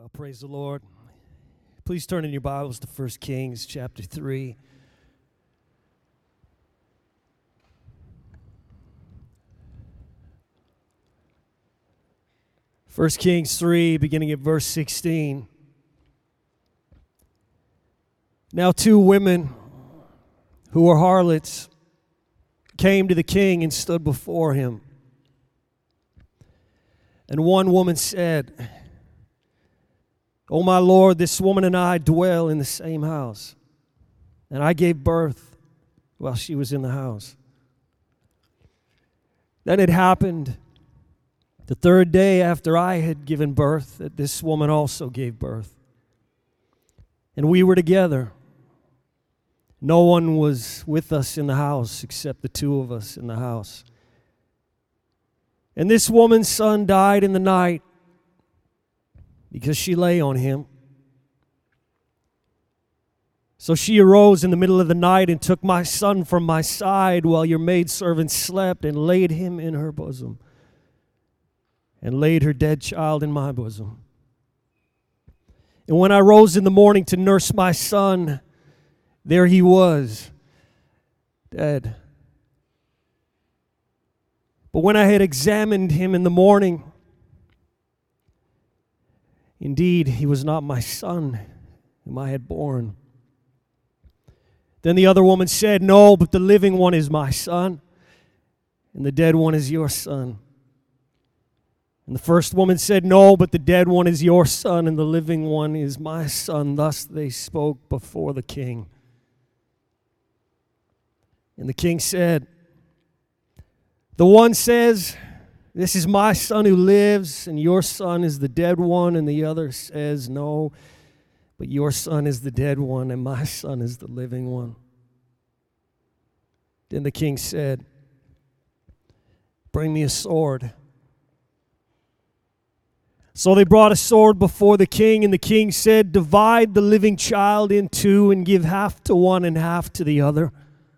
Well, praise the Lord. Please turn in your Bibles to 1 Kings chapter 3. First Kings 3, beginning at verse 16. Now 2 women who were harlots came to the king and stood before him. And one woman said, "O my Lord, this woman and I dwell in the same house, and I gave birth while she was in the house." Then it happened the 3rd day after I had given birth that this woman also gave birth. And we were together. No one was with us in the house except the 2 of us in the house. And this woman's son died in the night because she lay on him. So she arose in the middle of the night and took my son from my side while your maidservant slept and laid him in her bosom and laid her dead child in my bosom. And when I rose in the morning to nurse my son, there he was, dead. But when I had examined him in the morning, indeed, he was not my son whom I had born. Then the other woman said, "No, but the living one is my son, and the dead one is your son." And the first woman said, "No, but the dead one is your son, and the living one is my son." Thus they spoke before the king. And the king said, "The one says, 'This is my son who lives, and your son is the dead one.' And the other says, 'No, but your son is the dead one, and my son is the living one.' Then the king said, 'Bring me a sword.' So they brought a sword before the king, and the king said, 'Divide the living child in 2 and give half to one and half to the other.'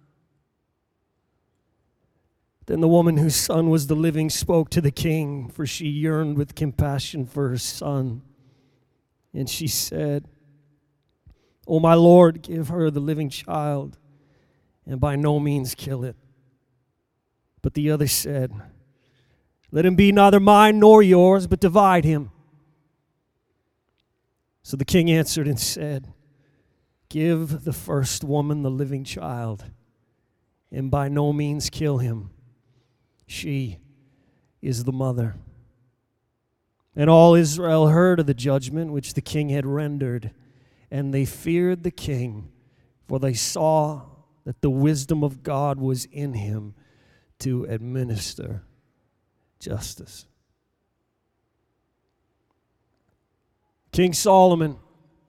Then the woman whose son was the living spoke to the king, for she yearned with compassion for her son. And she said, 'O my Lord, give her the living child, and by no means kill it.' But the other said, 'Let him be neither mine nor yours, but divide him.' So the king answered and said, 'Give the first woman the living child, and by no means kill him. She is the mother.' And all Israel heard of the judgment which the king had rendered, and they feared the king, for they saw that the wisdom of God was in him to administer justice." King Solomon,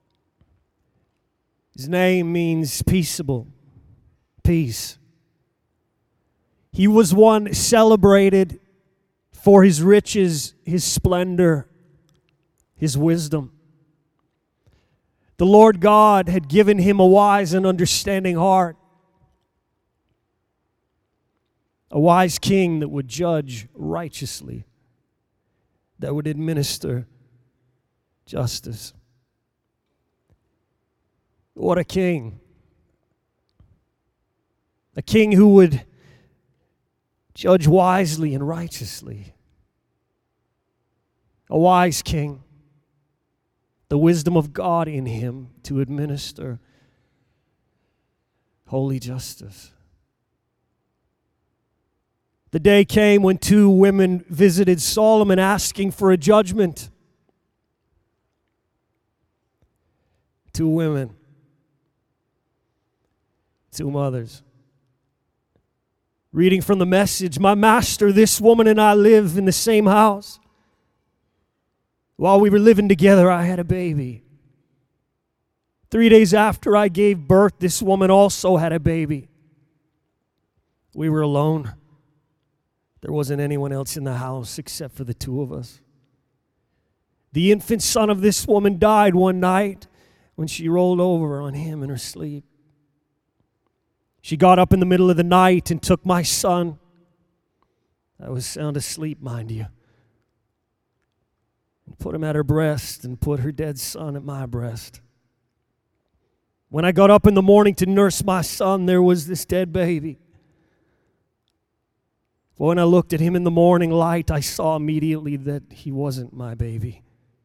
his name means peaceable, peace. He was one celebrated for his riches, his splendor, his wisdom. The Lord God had given him a wise and understanding heart, a wise king that would judge righteously, that would administer justice. What a king. A king who would judge wisely and righteously. A wise king. The wisdom of God in him to administer holy justice. The day came when 2 women visited Solomon asking for a judgment. 2 women. 2 mothers. Reading from the Message, "My master, this woman and I live in the same house. While we were living together, I had a baby. 3 days after I gave birth, this woman also had a baby. We were alone. There wasn't anyone else in the house except for the 2 of us. The infant son of this woman died one night when she rolled over on him in her sleep. She got up in the middle of the night and took my son. I was sound asleep, mind you. and put him at her breast and put her dead son at my breast. When I got up in the morning to nurse my son, there was this dead baby. But when I looked at him in the morning light, I saw immediately that he wasn't my baby.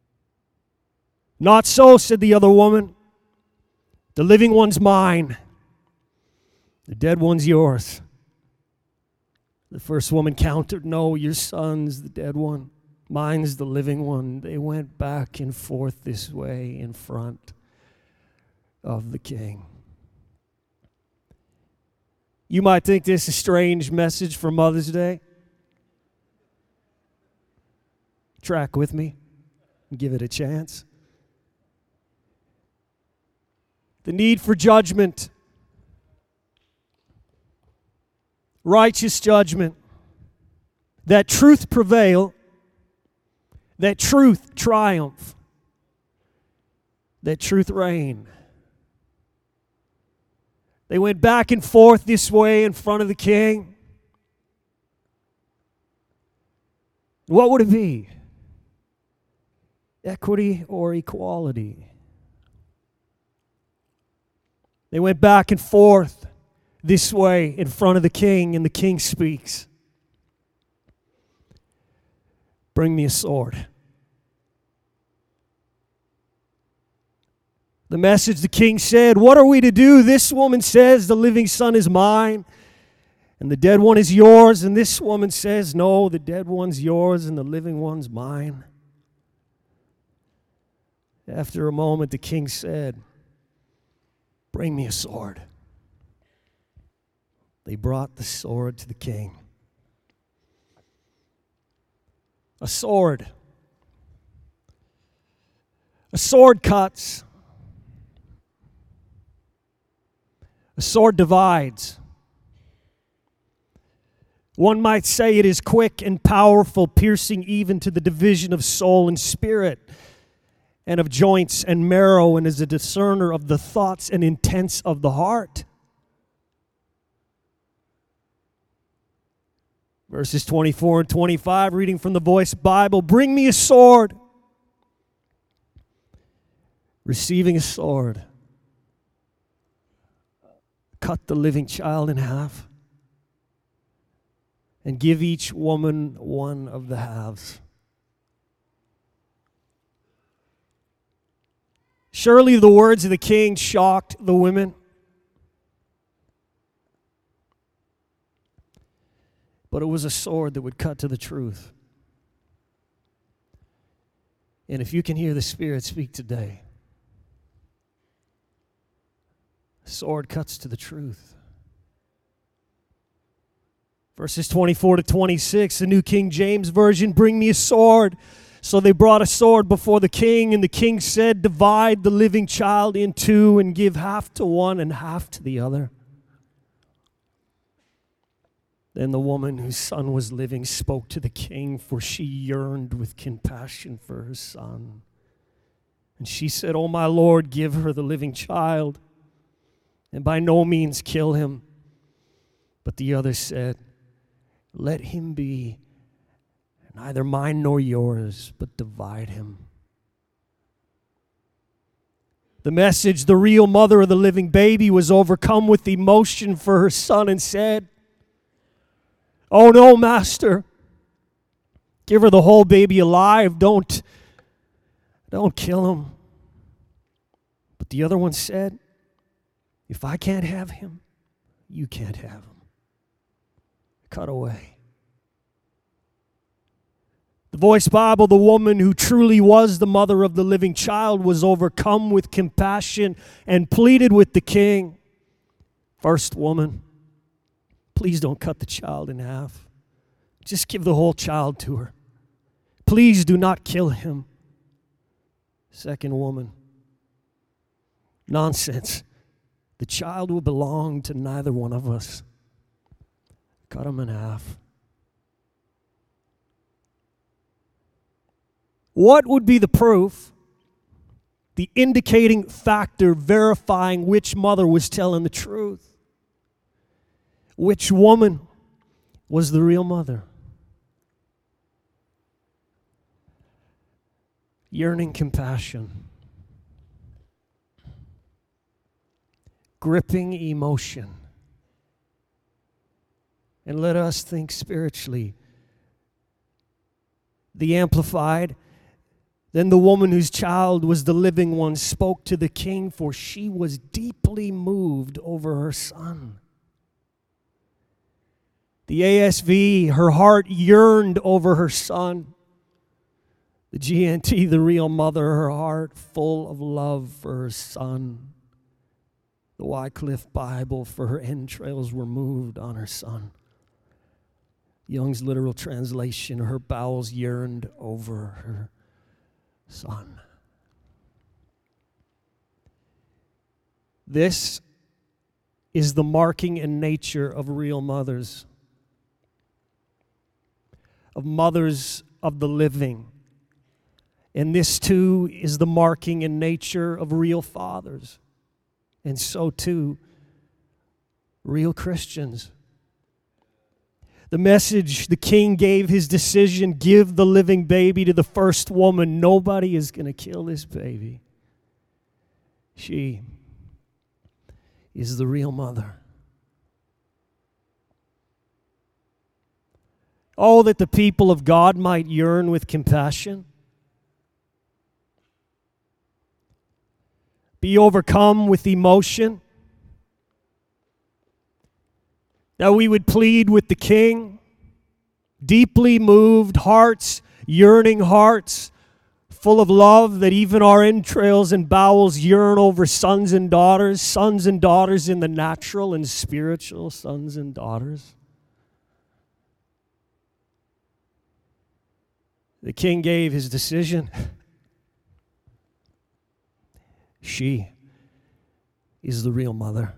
Not so, said the other woman. The living one's mine. The dead one's yours. The first woman countered, no, your son's the dead one. Mine's the living one. They went back and forth this way in front of the king. You might think this is a strange message for Mother's Day. Track with me and give it a chance. The need for judgment, righteous judgment, that truth prevail, that truth triumph, that truth reign. They went back and forth this way in front of the king. What would it be? Equity or equality? They went back and forth this way in front of the king, and the king speaks. Bring me a sword. The message the king said, what are we to do? This woman says, the living son is mine, and the dead one is yours. And this woman says, no, the dead one's yours, and the living one's mine. After a moment, the king said, bring me a sword. They brought the sword to the king. A sword. A sword cuts. A sword divides. One might say it is quick and powerful, piercing even to the division of soul and spirit, and of joints and marrow, and is a discerner of the thoughts and intents of the heart. Verses 24 and 25, reading from the Voice Bible, bring me a sword. Receiving a sword, cut the living child in half, and give each woman one of the halves. Surely the words of the king shocked the women. But it was a sword that would cut to the truth. And if you can hear the Spirit speak today, the sword cuts to the truth. Verses 24 to 26, the New King James Version, bring me a sword. So they brought a sword before the king, and the king said, divide the living child in two and give half to one and half to the other. Then the woman whose son was living spoke to the king, for she yearned with compassion for her son. And she said, "O my Lord, give her the living child, and by no means kill him." But the other said, "Let him be neither mine nor yours, but divide him." The message, the real mother of the living baby, was overcome with emotion for her son and said, "Oh no, master, give her the whole baby alive. Don't kill him." But the other one said, "If I can't have him, you can't have him." Cut away. The Voice Bible, the woman who truly was the mother of the living child was overcome with compassion and pleaded with the king. First woman, please don't cut the child in half. Just give the whole child to her. Please do not kill him. Second woman, nonsense. The child will belong to neither one of us. Cut him in half. What would be the proof, the indicating factor verifying which mother was telling the truth? Which woman was the real mother? yearning compassion, gripping emotion. And let us think spiritually. The Amplified, then the woman whose child was the living one spoke to the king, for she was deeply moved over her son. The ASV, her heart yearned over her son. The GNT, the real mother, her heart full of love for her son. The Wycliffe Bible, for her entrails were moved on her son. Young's literal translation, her bowels yearned over her son. This is the marking and nature of real mothers, of mothers of the living. And this too is the marking and nature of real fathers. And so too, real Christians. The message the king gave, his decision, give the living baby to the first woman. Nobody is going to kill this baby. She is the real mother. Oh, that the people of God might yearn with compassion. Be overcome with emotion. That we would plead with the King, deeply moved hearts, yearning hearts, full of love, that even our entrails and bowels yearn over sons and daughters in the natural and spiritual, sons and daughters. The King gave his decision. She is the real mother.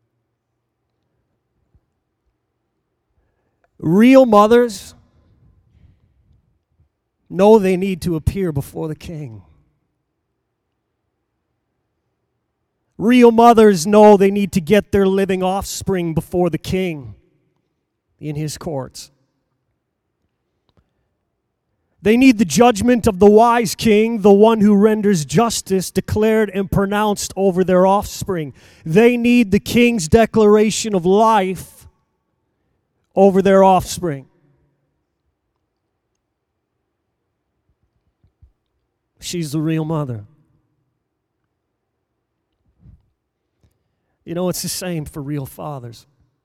Real mothers know they need to appear before the king. Real mothers know they need to get their living offspring before the king in his courts. They need the judgment of the wise king, the one who renders justice, declared and pronounced over their offspring. They need the king's declaration of life over their offspring. She's the real mother. You know, it's the same for real fathers.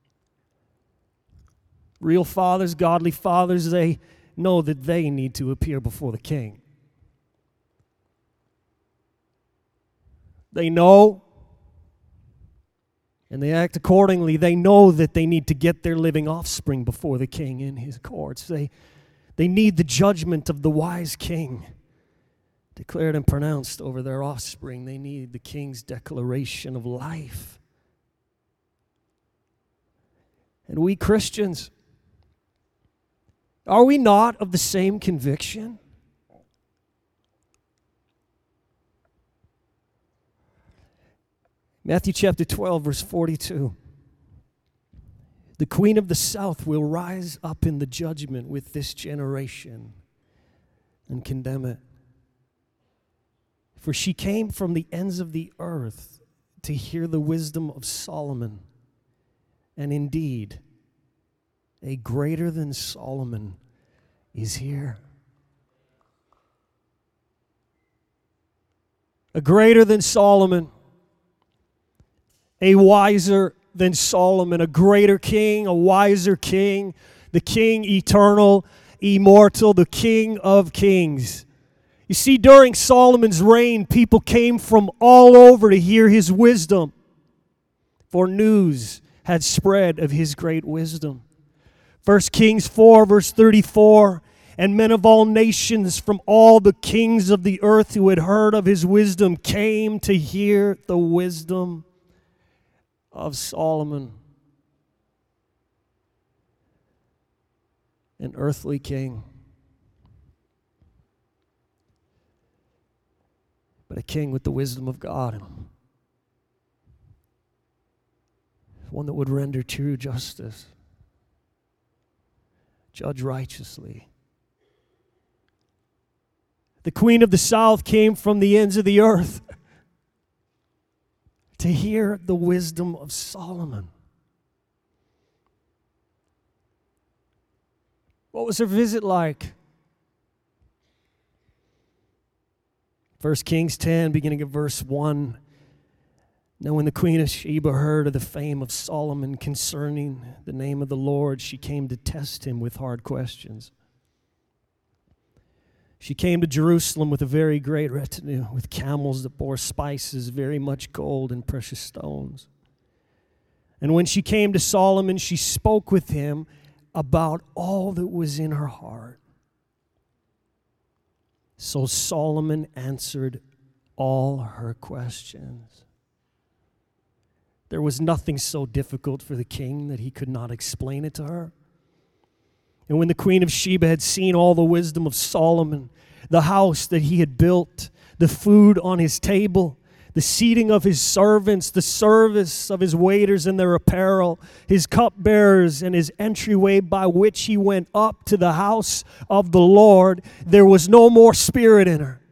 Real fathers, godly fathers, they know that they need to appear before the king. They know, and they act accordingly. They know that they need to get their living offspring before the king in his courts. They need the judgment of the wise king declared and pronounced over their offspring. They need the king's declaration of life. And we Christians, are we not of the same conviction? Matthew chapter 12, verse 42. The queen of the south will rise up in the judgment with this generation and condemn it. For she came from the ends of the earth to hear the wisdom of Solomon. And indeed, a greater than Solomon is here. A greater than Solomon. A wiser than Solomon. A greater king, a wiser king. The king eternal, immortal, the King of kings. You see, during Solomon's reign, people came from all over to hear his wisdom. For news had spread of his great wisdom. 1 Kings 4, verse 34, and men of all nations from all the kings of the earth who had heard of his wisdom came to hear the wisdom of Solomon. An earthly king, but a king with the wisdom of God in him. One that would render true justice, judge righteously, The queen of the south came from the ends of the earth to hear the wisdom of Solomon. What was her visit like? 1 Kings 10, beginning at verse 1. Now when the queen of Sheba heard of the fame of Solomon concerning the name of the Lord, she came to test him with hard questions. She came to Jerusalem with a very great retinue, with camels that bore spices, very much gold and precious stones. And when she came to Solomon, she spoke with him about all that was in her heart. So Solomon answered all her questions. There was nothing so difficult for the king that he could not explain it to her. And when the queen of Sheba had seen all the wisdom of Solomon, the house that he had built, the food on his table, the seating of his servants, the service of his waiters and their apparel, his cupbearers and his entryway by which he went up to the house of the Lord, there was no more spirit in her.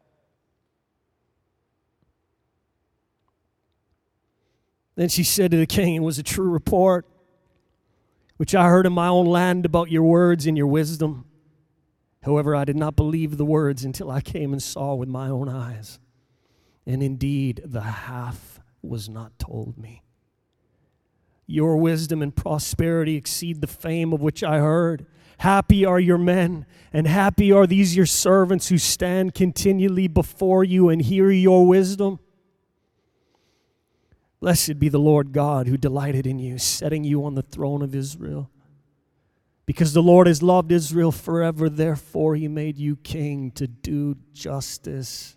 Then she said to the king, it was a true report, which I heard in my own land about your words and your wisdom. However, I did not believe the words until I came and saw with my own eyes. And indeed, the half was not told me. Your wisdom and prosperity exceed the fame of which I heard. Happy are your men, and happy are these your servants who stand continually before you and hear your wisdom. Blessed be the Lord God who delighted in you, setting you on the throne of Israel. Because the Lord has loved Israel forever, therefore he made you king to do justice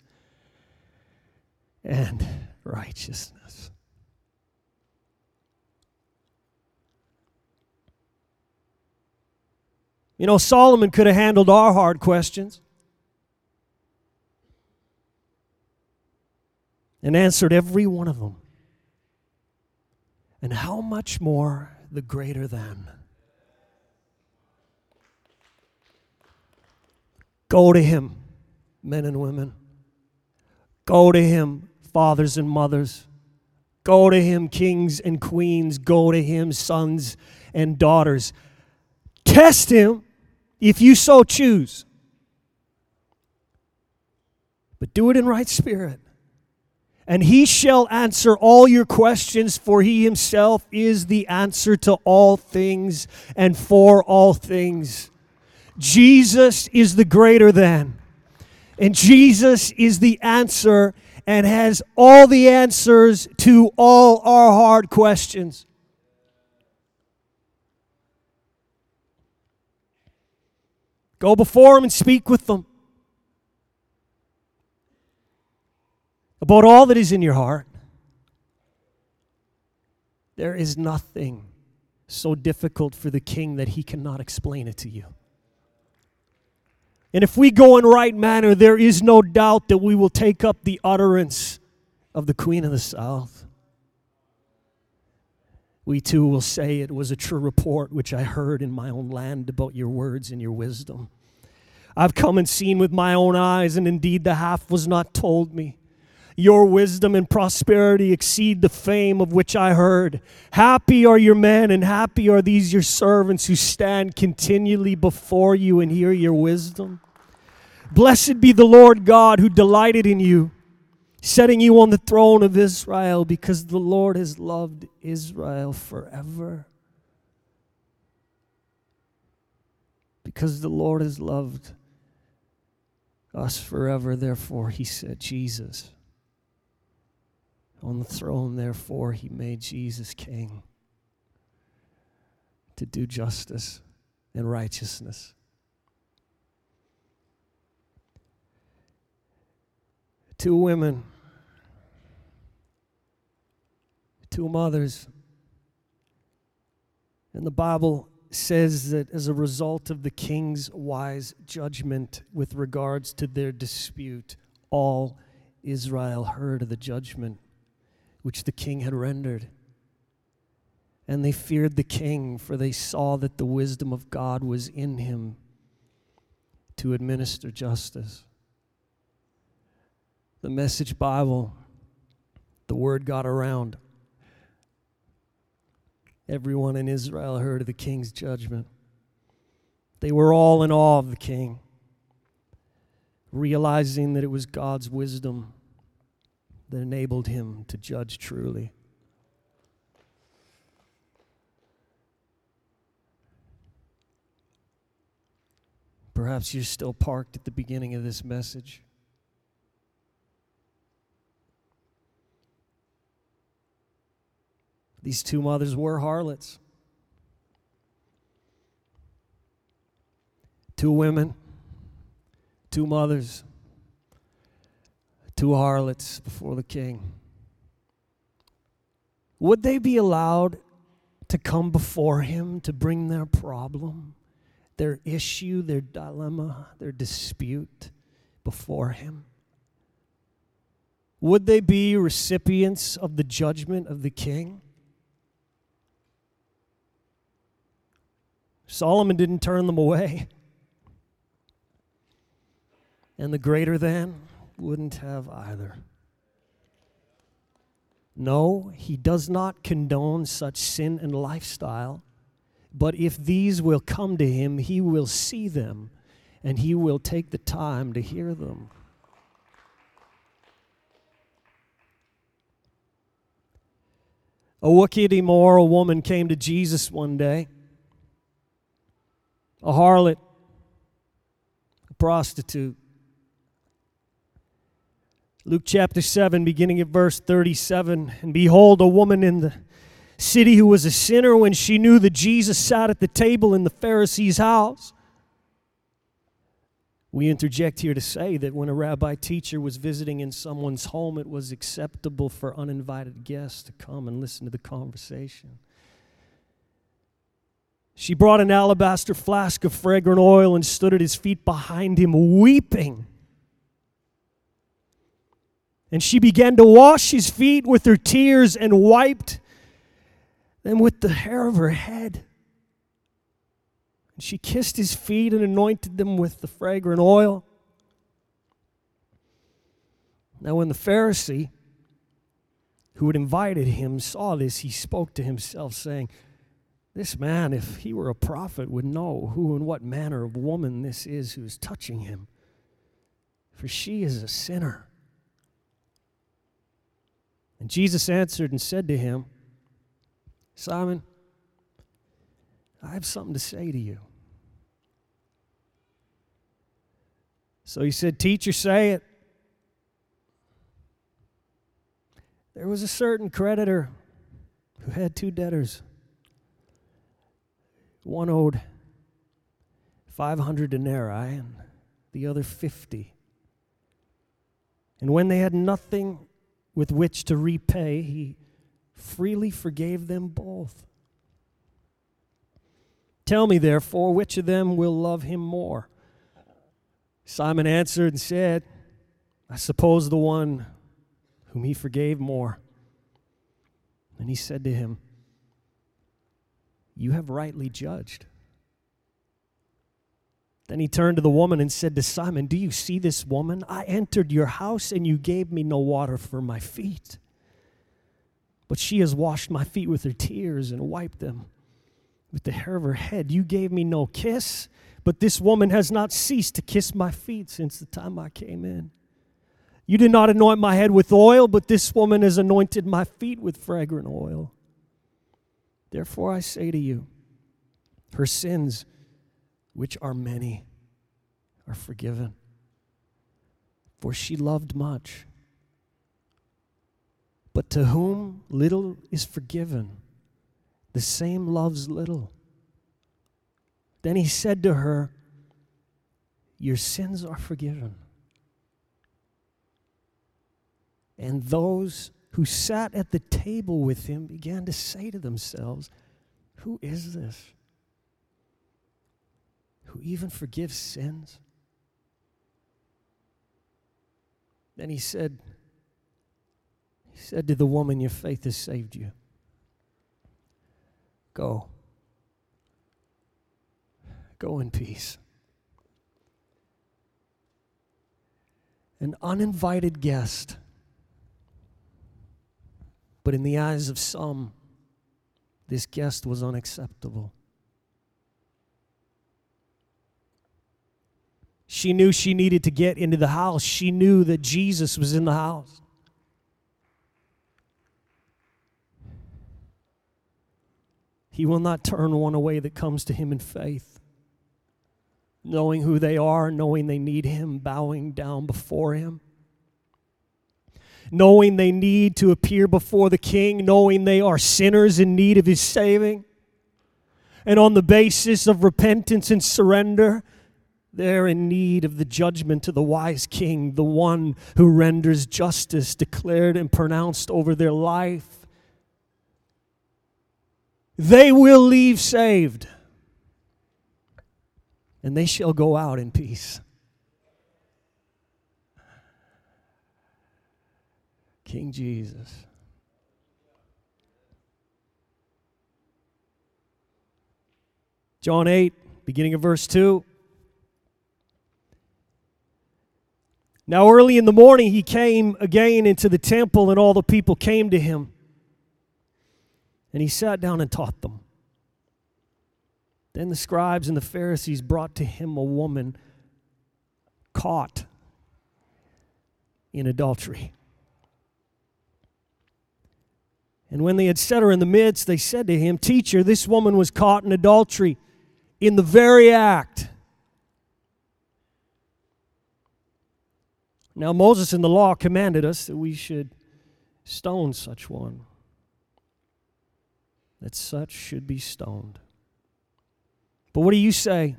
and righteousness. You know, Solomon could have handled our hard questions and answered every one of them. And how much more the greater than. Go to him, men and women. Go to him, fathers and mothers. Go to him, kings and queens. Go to him, sons and daughters. Test him if you so choose. But do it in right spirit. And he shall answer all your questions, for he himself is the answer to all things and for all things. Jesus is the greater than. And Jesus is the answer and has all the answers to all our hard questions. Go before him and speak with them about all that is in your heart. There is nothing so difficult for the king that he cannot explain it to you. And if we go in right manner, there is no doubt that we will take up the utterance of the Queen of the South. We too will say, it was a true report which I heard in my own land about your words and your wisdom. I've come and seen with my own eyes, and indeed the half was not told me. Your wisdom and prosperity exceed the fame of which I heard. Happy are your men, and happy are these your servants who stand continually before you and hear your wisdom. Blessed be the Lord God who delighted in you, setting you on the throne of Israel, because the Lord has loved Israel forever. Because the Lord has loved us forever, therefore he set Jesus on the throne, therefore he made Jesus king to do justice and righteousness. Two women, two mothers, and the Bible says that as a result of the king's wise judgment with regards to their dispute, all Israel heard of the judgment which the king had rendered. And they feared the king, for they saw that the wisdom of God was in him to administer justice. The Message Bible, the word got around. Everyone in Israel heard of the king's judgment. They were all in awe of the king, realizing that it was God's wisdom that enabled him to judge truly. Perhaps you're still parked at the beginning of this message. These two mothers were harlots. Two women, two mothers, two harlots before the king. Would they be allowed to come before him to bring their problem, their issue, their dilemma, their dispute before him? Would they be recipients of the judgment of the king? Solomon didn't turn them away. And the greater than wouldn't have either. No, he does not condone such sin and lifestyle. But if these will come to him, he will see them, and he will take the time to hear them. A wicked, immoral woman came to Jesus one day. A harlot, a prostitute. Luke chapter 7, beginning at verse 37, and behold, a woman in the city who was a sinner, when she knew that Jesus sat at the table in the Pharisee's house. We interject here to say that when a rabbi teacher was visiting in someone's home, it was acceptable for uninvited guests to come and listen to the conversation. She brought an alabaster flask of fragrant oil and stood at his feet behind him, weeping. And she began to wash his feet with her tears and wiped them with the hair of her head. And she kissed his feet and anointed them with the fragrant oil. Now when the Pharisee who had invited him saw this, he spoke to himself, saying, "This man, if he were a prophet, would know who and what manner of woman this is who is touching him, for she is a sinner." And Jesus answered and said to him, "Simon, I have something to say to you." So he said, "Teacher, say it." There was a certain creditor who had two debtors. One owed 500 denarii and the other 50. And when they had nothing with which to repay, he freely forgave them both. "Tell me, therefore, which of them will love him more?" Simon answered and said, "I suppose the one whom he forgave more." And he said to him, "You have rightly judged." Then he turned to the woman and said to Simon, "Do you see this woman? I entered your house and you gave me no water for my feet. But she has washed my feet with her tears and wiped them with the hair of her head. You gave me no kiss, but this woman has not ceased to kiss my feet since the time I came in. You did not anoint my head with oil, but this woman has anointed my feet with fragrant oil. Therefore I say to you, her sins, which are many, are forgiven. For she loved much. But to whom little is forgiven, the same loves little." Then he said to her, "Your sins are forgiven." And those who sat at the table with him began to say to themselves, "Who is this who even forgives sins?" Then he said to the woman, "Your faith has saved you. Go in peace." an uninvited guest. But in the eyes of some, this guest was unacceptable. She knew she needed to get into the house. She knew that Jesus was in the house. He will not turn one away that comes to him in faith, knowing who they are, knowing they need him, bowing down before him, knowing they need to appear before the King, knowing they are sinners in need of his saving. And on the basis of repentance and surrender, they're in need of the judgment of the wise King, the one who renders justice declared and pronounced over their life. They will leave saved, and they shall go out in peace. King Jesus. John 8, beginning of verse 2. Now early in the morning he came again into the temple, and all the people came to him. And he sat down and taught them. Then the scribes and the Pharisees brought to him a woman caught in adultery. And when they had set her in the midst, they said to him, "Teacher, this woman was caught in adultery in the very act." Now Moses in the law commanded us that we should stone such one, that such should be stoned. But what do you say?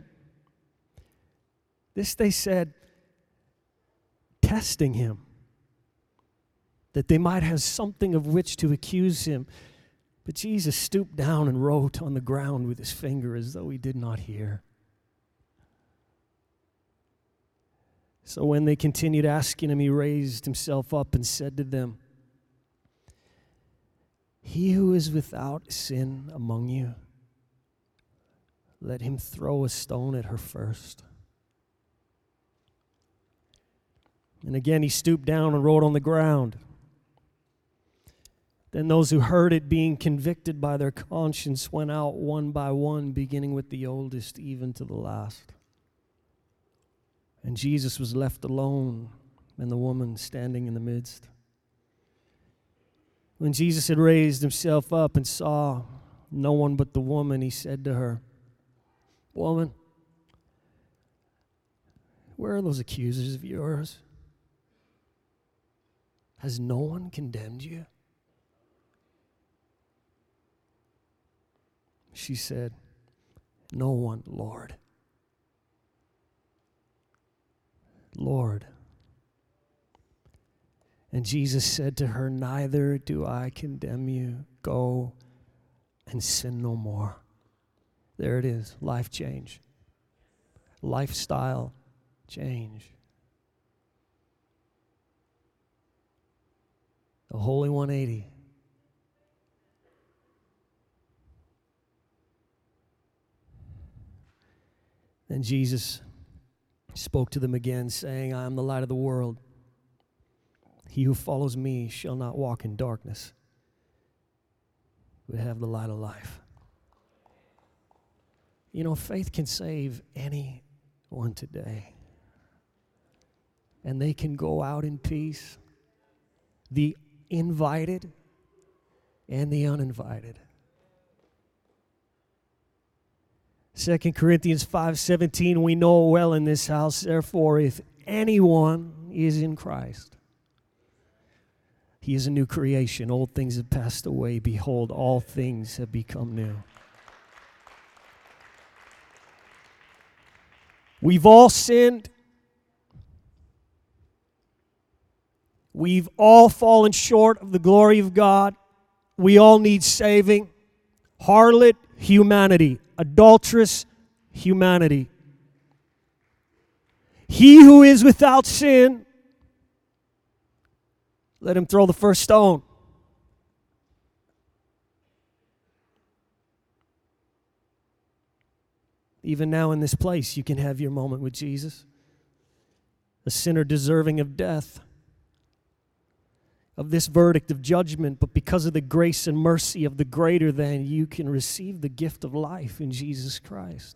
This they said, testing him, that they might have something of which to accuse him. But Jesus stooped down and wrote on the ground with his finger as though he did not hear. So when they continued asking him, he raised himself up and said to them, "He who is without sin among you, let him throw a stone at her first." And again he stooped down and wrote on the ground. Then those who heard it, being convicted by their conscience, went out one by one, beginning with the oldest even to the last. And Jesus was left alone, and the woman standing in the midst. When Jesus had raised himself up and saw no one but the woman, he said to her, "Woman, where are those accusers of yours? Has no one condemned you?" She said, "No one, Lord." Lord. And Jesus said to her, "Neither do I condemn you. Go and sin no more." There it is, life change. Lifestyle change. A holy 180. Then Jesus spoke to them again, saying, "I am the light of the world. He who follows me shall not walk in darkness, but have the light of life." You know, faith can save anyone today. And they can go out in peace, the invited and the uninvited. 2 Corinthians 5:17, we know well in this house, therefore, if anyone is in Christ, he is a new creation. Old things have passed away. Behold, all things have become new. We've all sinned. We've all fallen short of the glory of God. We all need saving. Harlot humanity, adulterous humanity. He who is without sin, let him throw the first stone. Even now in this place, you can have your moment with Jesus. a sinner deserving of death, of this verdict of judgment, but because of the grace and mercy of the greater than, you can receive the gift of life in Jesus Christ.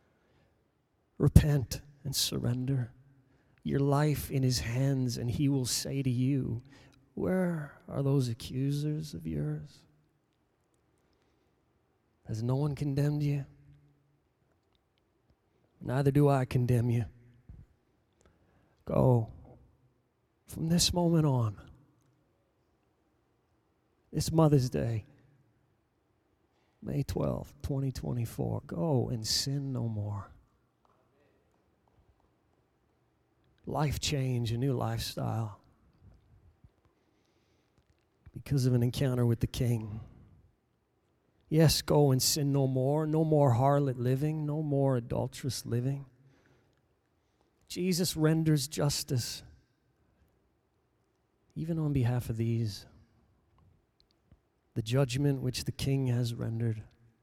Repent and surrender your life in His hands, and He will say to you, where are those accusers of yours? Has no one condemned you? Neither do I condemn you. Go from this moment on. This Mother's Day, May 12th, 2024, go and sin no more. Life change, a new lifestyle because of an encounter with the King. Yes, go and sin no more harlot living, no more adulterous living. Jesus renders justice even on behalf of these. The judgment which the King has rendered.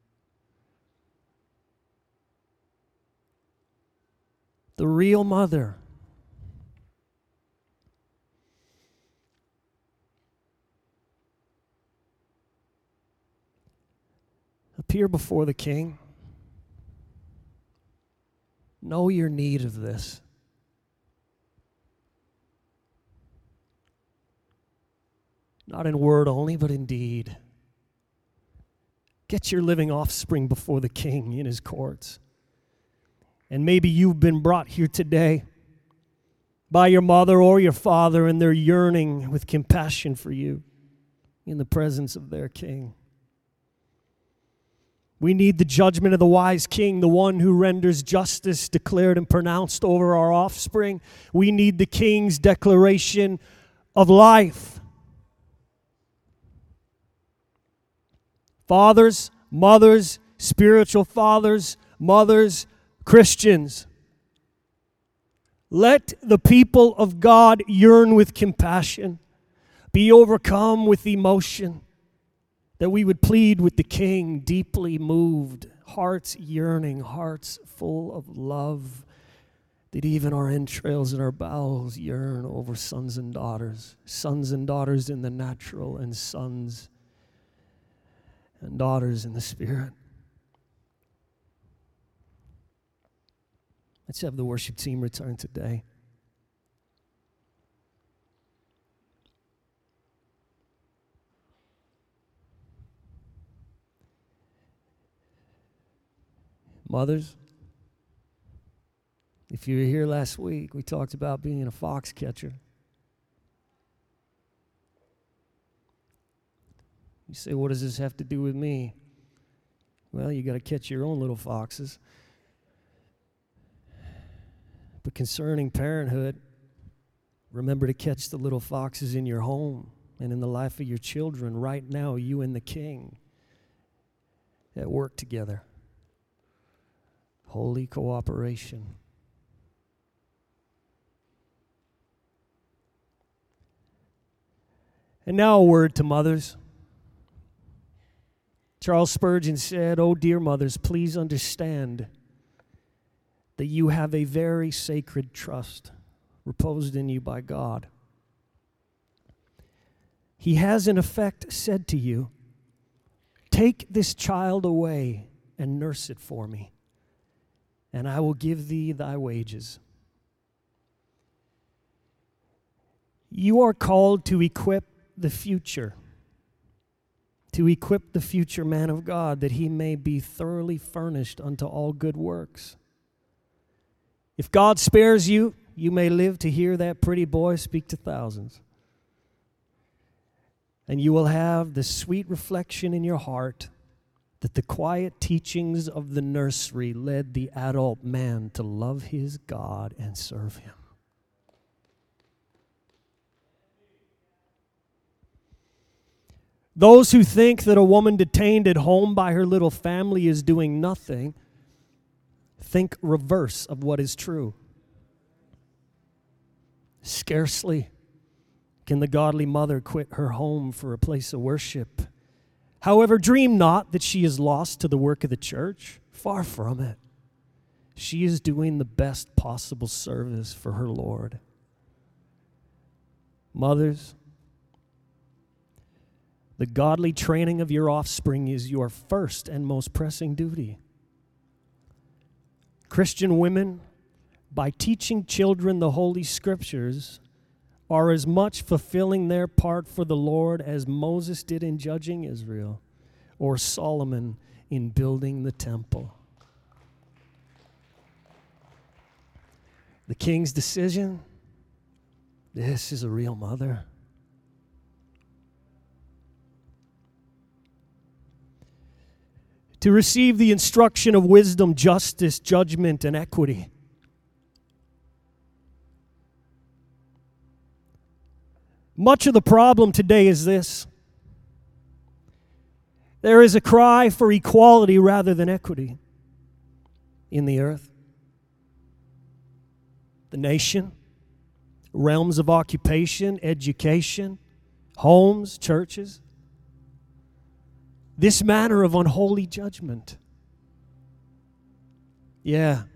The real mother appear before the King. Know your need of this. Not in word only, but in deed. Get your living offspring before the King in His courts. And maybe you've been brought here today by your mother or your father, and they're yearning with compassion for you in the presence of their King. We need the judgment of the wise King, the one who renders justice declared and pronounced over our offspring. We need the King's declaration of life. Fathers, mothers, spiritual fathers, mothers, Christians, let the people of God yearn with compassion, be overcome with emotion, that we would plead with the King, deeply moved, hearts yearning, hearts full of love, that even our entrails and our bowels yearn over sons and daughters in the natural, and sons and daughters in the Spirit. Let's have the worship team return today. Mothers, if you were here last week, we talked about being a fox catcher. You say, what does this have to do with me? Well, you got to catch your own little foxes. But concerning parenthood, remember to catch the little foxes in your home and in the life of your children. Right now, you and the King at work together. Holy cooperation. And now a word to mothers. Charles Spurgeon said, "Oh, dear mothers, please understand that you have a very sacred trust reposed in you by God. He has, in effect, said to you, 'Take this child away and nurse it for me, and I will give thee thy wages.' You are called to equip the future man of God, that he may be thoroughly furnished unto all good works. If God spares you, you may live to hear that pretty boy speak to thousands. And you will have the sweet reflection in your heart that the quiet teachings of the nursery led the adult man to love his God and serve Him." Those who think that a woman detained at home by her little family is doing nothing think reverse of what is true. Scarcely can the godly mother quit her home for a place of worship. However, dream not that she is lost to the work of the church. Far from it. she is doing the best possible service for her Lord. Mothers, the godly training of your offspring is your first and most pressing duty. Christian women, by teaching children the Holy Scriptures, are as much fulfilling their part for the Lord as Moses did in judging Israel or Solomon in building the temple. The king's decision, this is a real mother. To receive the instruction of wisdom, justice, judgment, and equity. Much of the problem today is this. There is a cry for equality rather than equity in the earth, the nation, realms of occupation, education, homes, churches. This manner of unholy judgment. Yeah.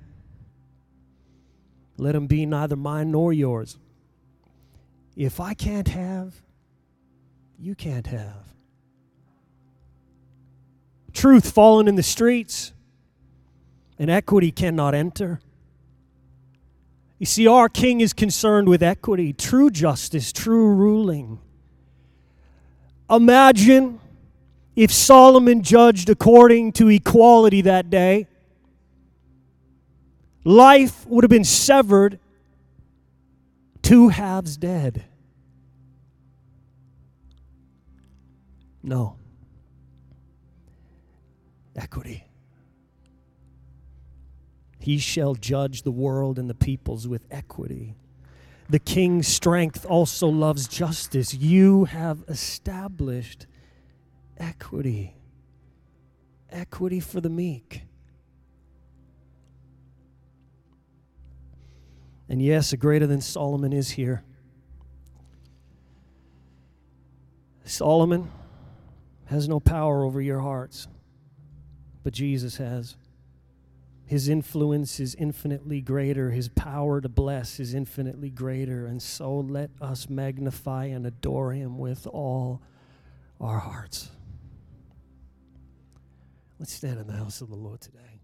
Let them be neither mine nor yours. If I can't have, you can't have. Truth fallen in the streets, and equity cannot enter. You see, our King is concerned with equity, true justice, true ruling. Imagine if Solomon judged according to equality that day. Life would have been severed, two halves dead. No. Equity. He shall judge the world and the peoples with equity. The king's strength also loves justice. You have established equity. Equity for the meek. And yes, a greater than Solomon is here. Solomon has no power over your hearts, but Jesus has. His influence is infinitely greater. His power to bless is infinitely greater. And so let us magnify and adore him with all our hearts. Let's stand in the house of the Lord today.